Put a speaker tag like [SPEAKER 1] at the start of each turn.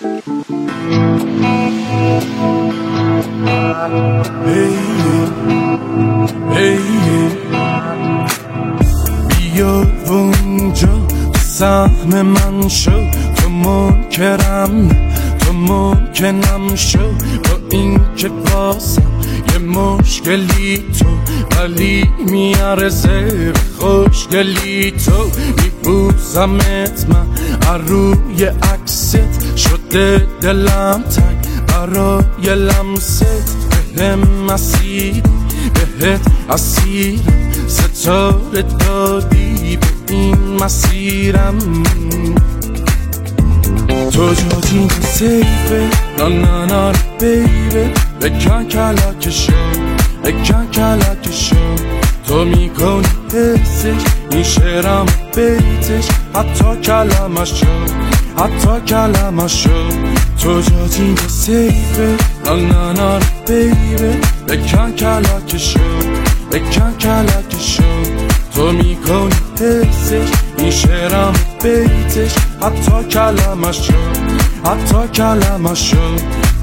[SPEAKER 1] بیا و اونجا سهم من شو، تو منکرم تو ممکنم شو، با این که بازم یه مشکلی تو، ولی میارزه خوشگلی تو. میبوزمت من روی عکست، شده دلم تنگ برای لمست. بهم مسیر بهت اسیرم، ستاره دادی به این مسیرم. تو جاتین سیفه نانانا بیبه، بکن کلکشو بکن کلکشو. تو میکنی حسش این شعرم بیتش، حتی کلمشو حتی کلمشو. تو جاتین سیفه نانانا بیبه، بکن کلکشو بکن کلکشو. تو میکنی حسش این شعرم بیتش، حتی کلمشو حتی کلمشو.